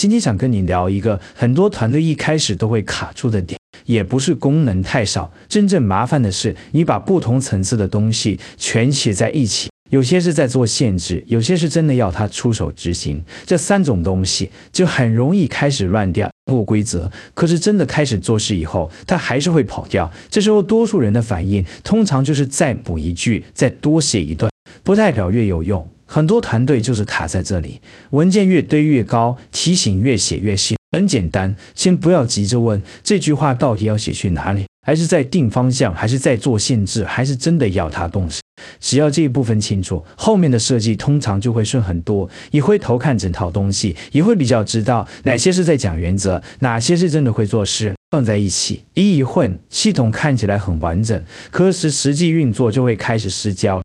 今天想跟你聊一个很多团队一开始都会卡住的点，也不是功能太少，真正麻烦的是你把不同层次的东西全写在一起。有些是在做限制，有些是真的要他出手执行，这三种东西就很容易开始乱掉不规则。可是真的开始做事以后，他还是会跑掉。这时候多数人的反应通常就是再补一句，再多写一段，不代表越有用。很多团队就是卡在这里，文件越堆越高，提醒越写越细。很简单，先不要急着问这句话到底要写去哪里，还是在定方向，还是在做限制，还是真的要他动手。只要这一部分清楚，后面的设计通常就会顺很多。也会偷看整套东西，也会比较知道哪些是在讲原则，哪些是真的会做事。放在一起一混，系统看起来很完整，可是实际运作就会开始失焦。